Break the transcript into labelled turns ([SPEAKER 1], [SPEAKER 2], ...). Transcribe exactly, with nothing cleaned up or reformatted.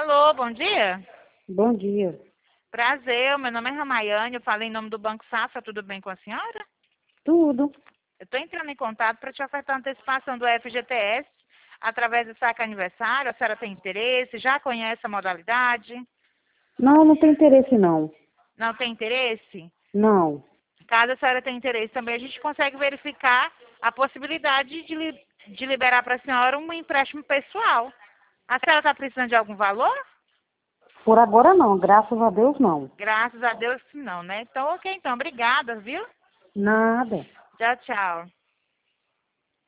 [SPEAKER 1] Alô, bom dia.
[SPEAKER 2] Bom dia.
[SPEAKER 1] Prazer, meu nome é Ramaiane, eu falei em nome do Banco Safra, tudo bem com a senhora?
[SPEAKER 2] Tudo.
[SPEAKER 1] Eu estou entrando em contato para te ofertar antecipação do F G T S através do saque aniversário. A senhora tem interesse? Já conhece a modalidade?
[SPEAKER 2] Não, não tem interesse não.
[SPEAKER 1] Não tem interesse?
[SPEAKER 2] Não.
[SPEAKER 1] Caso a senhora tenha interesse também, a gente consegue verificar a possibilidade de, li de liberar para a senhora um empréstimo pessoal. A senhora está precisando de algum valor?
[SPEAKER 2] Por agora não, graças a Deus não.
[SPEAKER 1] Graças a Deus que não, né? Então, ok, então, obrigada, viu?
[SPEAKER 2] Nada.
[SPEAKER 1] Tchau, tchau.